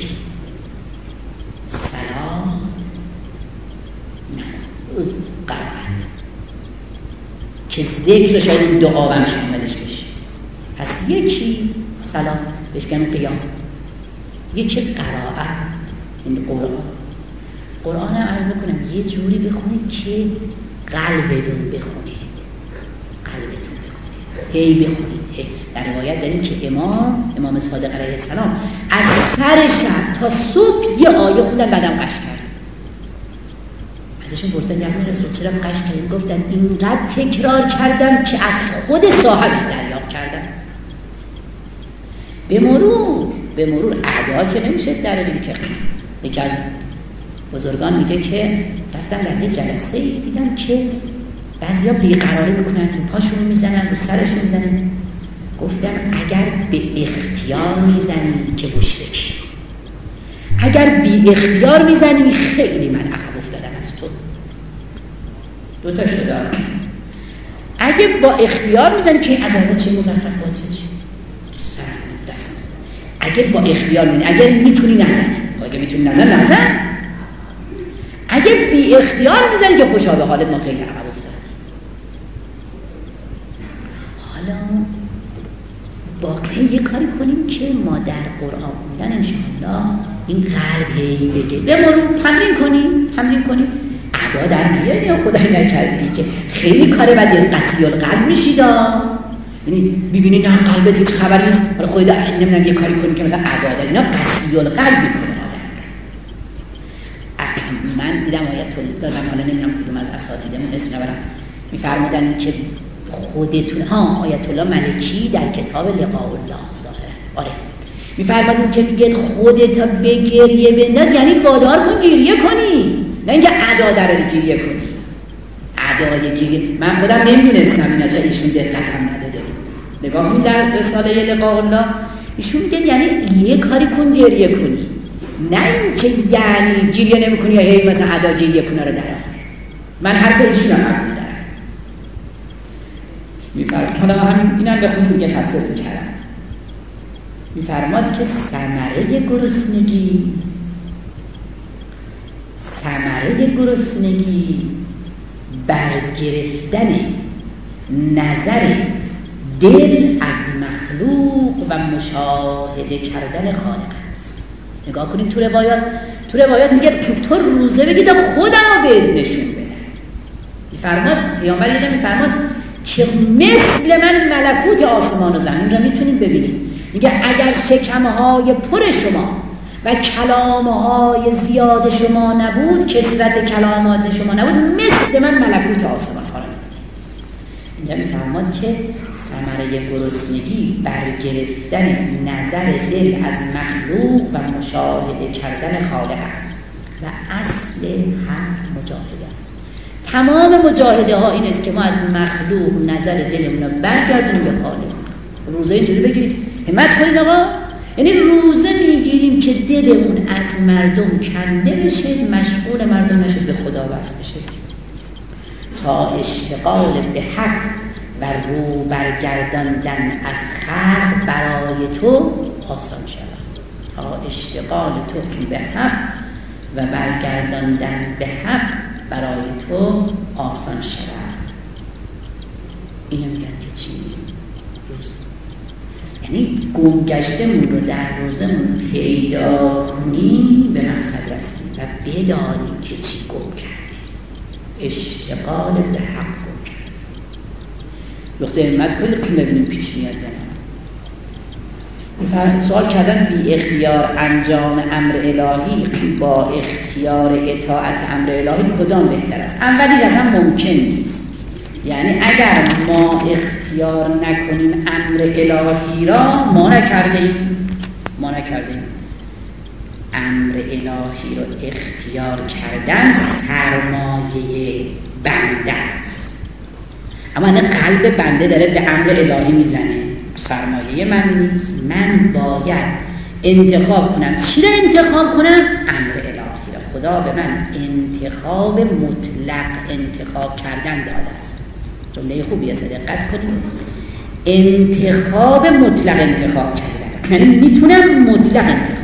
S1: صلات، نماز، قرائت. که ذکر رو شاید دعا هم شاملش بشه. پس یکی صلات بهش میگن قیام، یکی قرائت، این قرآن عرض میکنم یه جوری بخونید که قلبتون بخونید، قلبتون هی بخونید. در روایت داریم که امام صادق علیه السلام از سر شب تا صبح یه آیه خوندن بعدم قش کرد. ازشون پرسیدن یا رسول چرا قش کردین؟ گفتن اینقدر تکرار کردم که از خود صاحبش دریافت کردم. به مرور اعدا که نمیشه در دیگه که یکی از بزرگان میگه که رفتن در یه جلسه دیدن که بعضیا بیقراری میکنن، تو پاشون میزنن، رو سرشون میزنن. گفتم اگر به اختیار میزنی که مشرکی، اگر بی اختیار میزنی خیلی من عقب افتادم از تو. دوتا شده. اگه با اختیار میزنی که عدالت چه مزخرف بازی چه دست نزن. اگه با اختیار میزنی، اگر میتونی نزن، اگه میتونی نزن. اگه بی اختیار میزنی که خوشا به حالت، ما خیلی عقب افتادیم. حالا واقعا یه کاری کنیم که ما در قرآن خوندن انشاءالله این قلب بگه. به مرور تمرین کنیم. ادا در میاد یا خدای نکرده که خیلی کاره بعد از قطعی القلب میشید. یعنی ببینید نه قلبت هیچ خبر نیست، حالا خودت نمیدونم یه کاری کنیم که مثلا ادا در اینا قطعی القلب میکنه. من دیدم آیت الله، حالا نمیدونم کدوم از اساتیدمون اسم نبرم، میفرمودن که خودتون آیت الله ملکی در کتاب لقاء الله ظاهره آره میفرمودن که میگه خودت به گریه بنداز، یعنی وادار کن گریه کنی، نه اینکه ادا در گریه کنی. ادای گریه من خودم نمیدونستم اینا چه ایشون دقت هم نداده بود. نگاه کنید در رساله لقاء الله ایشون میگه یعنی یه کاری کن گریه کنی، نه اینکه یعنی گریه نمی‌کنی یا هی مثلا ادا گریه کنه رو در آخر. من هر پیشون هم قبول دارم. میفرماد حالا همین اینم بخونیم میگه تصدیق کردم. میفرماد که ثمره گرسنگی برگرفتن نظر دل از مخلوق و مشاهده کردن خالق است. نگاه کنید تو روایات میگه تو روزه بگی تا خودم رو بهت نشون بده. میفرماد پیامبر یه جا میفرماد که مثل من ملکوت آسمان و زمین را میتونید ببینید. میگه اگر شکمهای پر شما و کلامهای زیاد شما نبود، کثرت کلامات شما نبود، مثل من ملکوت آسمان ها را میدید. اینجا میفرماد که ثمره گرسنگی برگرفتن نظر دل از مخلوق و مشاهده کردن خالق است و اصل هر مجاهده. تمام مجاهده ها این است که ما از مخلوق نظر دلمون رو برگردونیم به خالق. روزه اینجوری بگیرید، همت کنید آقا، یعنی روزه میگیریم که دلمون از مردم کنده بشه، مشغول مردم نشه، به خدا وصل بشه، تا اشتغال به حق و رو برگرداندن از خلق برای تو آسان شود. تا اشتغال تو به حق و برگرداندن به حق برای تو آسان شود. اینو میگن که چی؟ روزه. یعنی گمگشتمون رو در روزمون پیدا کنیم، به مقصد رسیم و بدانیم که چی گم کردیم. اشتغال به حق گم کردیم. نقطه همت کنید که ببینیم پیش میاد زنم. سوال کردن بی اختیار انجام امر الهی با اختیار اطاعت امر الهی کدام بهتر است؟ اولیش اصلا ممکن نیست. یعنی اگر ما اختیار نکنیم امر الهی را ما نکردیم. امر الهی را اختیار کردن سرمایه بنده است. اما این قلب بنده داره به امر الهی میزنه، سرمایه من نیست. من باید انتخاب کنم. چی را انتخاب کنم؟ امر الهی را. خدا به من انتخاب مطلق انتخاب کردن داده است. جمله خوبی است، دقت کنید. انتخاب مطلق انتخاب کردن، یعنی میتونم مطلق انتخاب